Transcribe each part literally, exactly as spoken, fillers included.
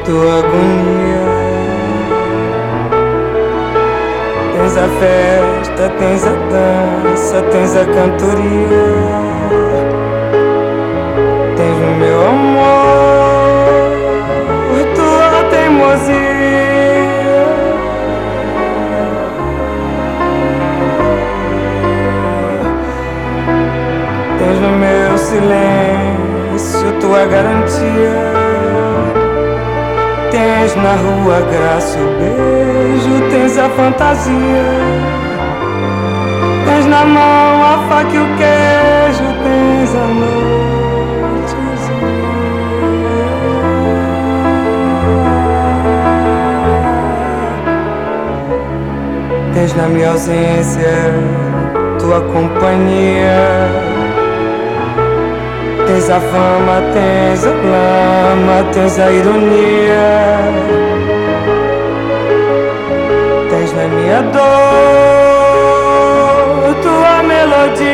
tua agonia. Tens a festa, tens a dança, tens a cantoria. Tens o meu amor, tua teimosia. Tens no meu silêncio tua garantia. Tens na rua a graça e o beijo, tens a fantasia. Tens na mão a faca e o queijo, tens a noitezinha. Tens na minha ausência tua companhia. Tens a fama, tens a lama, tens a ironia. Tens na minha dor tua melodia.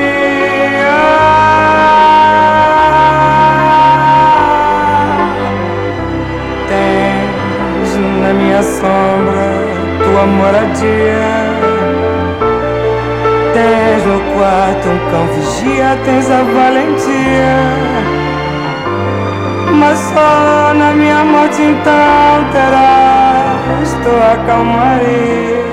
Tens na minha sombra tua moradia. Tens no quarto um cão vigia, tens a valentia. Mas só na minha morte então terás tua calmaria.